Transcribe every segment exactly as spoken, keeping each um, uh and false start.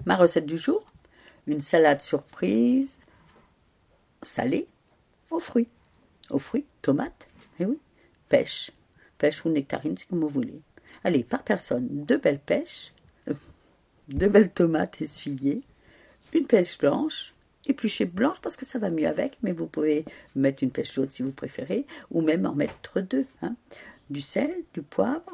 Ma recette du jour, une salade surprise salée aux fruits. Aux fruits, tomates, et oui, pêche. Pêche ou nectarine, c'est comme vous voulez. Allez, par personne, deux belles pêches, euh, deux belles tomates essuyées, une pêche blanche, épluchée blanche parce que ça va mieux avec, mais vous pouvez mettre une pêche jaune si vous préférez, ou même en mettre deux. Hein. Du sel, du poivre,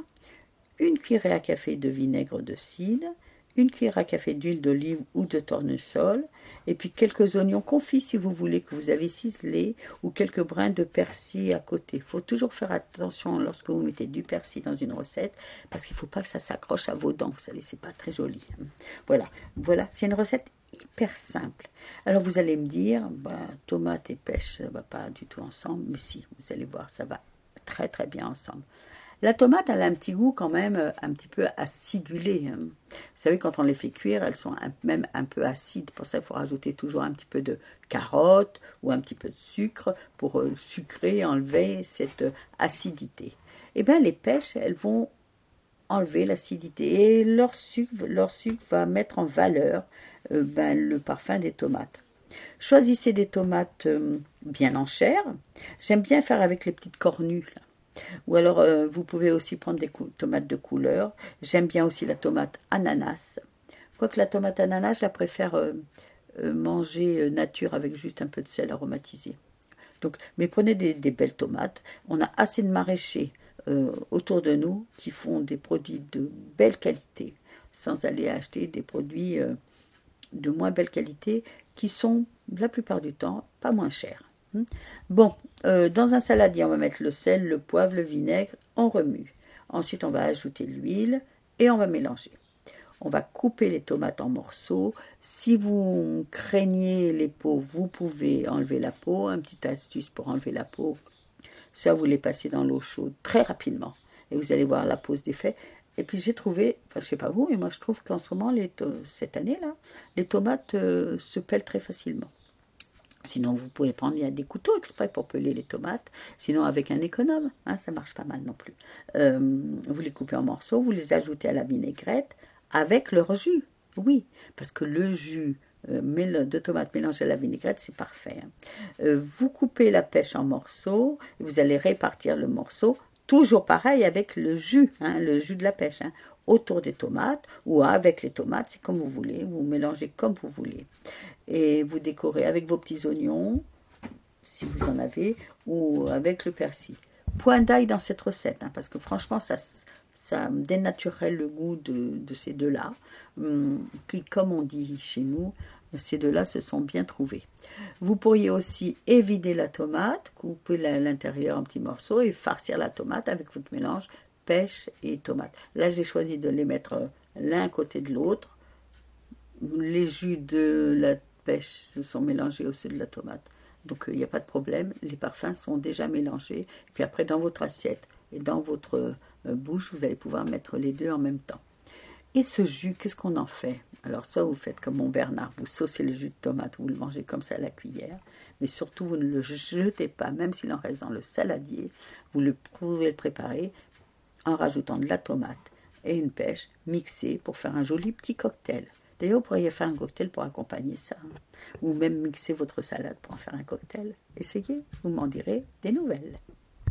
une cuillerée à café de vinaigre de cidre, une cuillère à café d'huile d'olive ou de tournesol, et puis quelques oignons confits si vous voulez que vous avez ciselés, ou quelques brins de persil à côté. Il faut toujours faire attention lorsque vous mettez du persil dans une recette, parce qu'il ne faut pas que ça s'accroche à vos dents, vous savez, c'est pas très joli. Voilà, voilà, c'est une recette hyper simple. Alors vous allez me dire, bah, tomate et pêche, ça ne va pas du tout ensemble, mais si, vous allez voir, ça va très très bien ensemble. La tomate, elle a un petit goût quand même un petit peu acidulé. Vous savez, quand on les fait cuire, elles sont un, même un peu acides. Pour ça, il faut rajouter toujours un petit peu de carotte ou un petit peu de sucre pour euh, sucrer, enlever cette euh, acidité. Et bien, les pêches, elles vont enlever l'acidité et leur sucre, leur sucre va mettre en valeur euh, ben, le parfum des tomates. Choisissez des tomates euh, bien en chair. J'aime bien faire avec les petites cornues, là. Ou alors, euh, vous pouvez aussi prendre des tomates de couleur. J'aime bien aussi la tomate ananas. Quoique la tomate ananas, je la préfère euh, euh, manger euh, nature avec juste un peu de sel aromatisé. Donc, mais prenez des, des belles tomates. On a assez de maraîchers euh, autour de nous qui font des produits de belle qualité, sans aller acheter des produits euh, de moins belle qualité qui sont, la plupart du temps, pas moins chers. Bon, euh, dans un saladier, on va mettre le sel, le poivre, le vinaigre, on remue. Ensuite, on va ajouter l'huile et on va mélanger. On va couper les tomates en morceaux. Si vous craignez les peaux, vous pouvez enlever la peau. Un petit astuce pour enlever la peau, ça vous les passez dans l'eau chaude très rapidement. Et vous allez voir la pose d'effet. Et puis j'ai trouvé, enfin je sais pas vous, mais moi je trouve qu'en ce moment, les cette année-là, les tomates euh, se pèlent très facilement. Sinon, vous pouvez prendre, il y a des couteaux exprès pour peler les tomates. Sinon, avec un économe, hein, ça marche pas mal non plus. Euh, vous les coupez en morceaux, vous les ajoutez à la vinaigrette avec leur jus. Oui, parce que le jus euh, de tomate mélangé à la vinaigrette, c'est parfait. Hein. Euh, vous coupez la pêche en morceaux, et vous allez répartir le morceau, toujours pareil avec le jus, hein, le jus de la pêche, hein, autour des tomates ou avec les tomates, c'est comme vous voulez, vous mélangez comme vous voulez. Et vous décorez avec vos petits oignons, si vous en avez, ou avec le persil. Point d'ail dans cette recette, hein, parce que franchement, ça, ça dénaturerait le goût de, de ces deux-là, hum, qui, comme on dit chez nous, ces deux-là se sont bien trouvés. Vous pourriez aussi évider la tomate, couper l'intérieur en petits morceaux et farcir la tomate avec votre mélange pêche et tomate. Là, j'ai choisi de les mettre l'un à côté de l'autre. Les jus de la pêche se sont mélangés au ceux de la tomate. Donc, il n'y a pas de problème. Les parfums sont déjà mélangés. Et puis après, dans votre assiette et dans votre euh, bouche, vous allez pouvoir mettre les deux en même temps. Et ce jus, qu'est-ce qu'on en fait? Alors, soit vous faites comme mon Bernard, vous saucez le jus de tomate, vous le mangez comme ça à la cuillère, mais surtout, vous ne le jetez pas, même s'il en reste dans le saladier. Vous le pouvez le préparer en rajoutant de la tomate et une pêche mixée pour faire un joli petit cocktail. D'ailleurs, vous pourriez faire un cocktail pour accompagner ça, hein. Ou même mixer votre salade pour en faire un cocktail. Essayez, vous m'en direz des nouvelles.